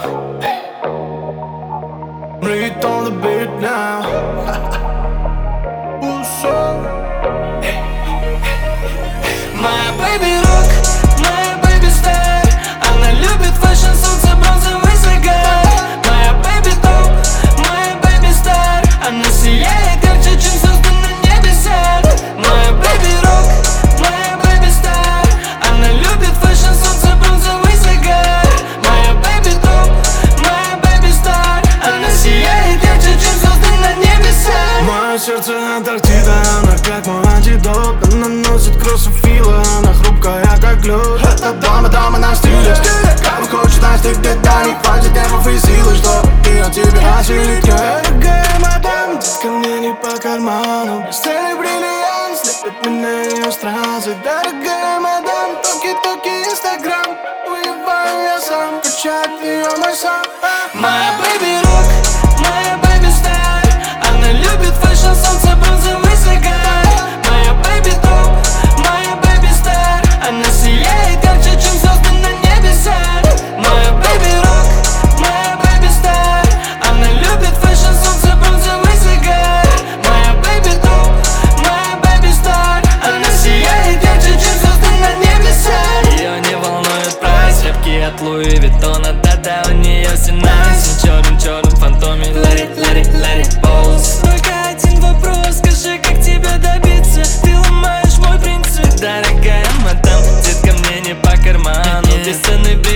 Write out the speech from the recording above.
Breathe on the beat now. Моя baby rock, моя baby star. Она любит фэшн, солнце, бронзовый загар. Моя baby топ, моя baby star. Она сияет ярче, чем звезды на небесах. Моя baby rock, моя baby star. Она любит фэшн, солнце, бронзовый загар. Моя baby топ, моя baby star. Она сияет ярче, чем звезды на небесах. Мое сердце Антарктида, она как мой антидот. Она носит кроссофила, она хрупкая как лед. Это дама на стиле, как хочет настиг деталей. Хватит нервов и силы, что и от тебя осилить. Дорогая мадам, детка мне не по карману. Блестели бриллиант, слепит меня ее стразы. Дорогая мадам, токи-токи инстаграм. Уебаю я сам, качает ее мой сам. Моя baby rock, моя baby star. Она любит фэшн, солнце, бронзовый загар. Моя baby топ, моя baby star. Она сияет ярче, чем звезды на небесах. Моя baby rock, моя baby star. Она любит фэшн, солнце, бронзовый загар. Моя baby топ, моя baby star. Она сияет ярче, чем звезды на небесах. Ее не волнует прайс, репки от Луи Виттона. Да-да, у нее все найс. Черным фантоме, let it pose. Только один вопрос, скажи, как тебя добиться? Ты ломаешь мой принцип. Дорогая мадам, детка мне не по карману. Бесценный бриллиант.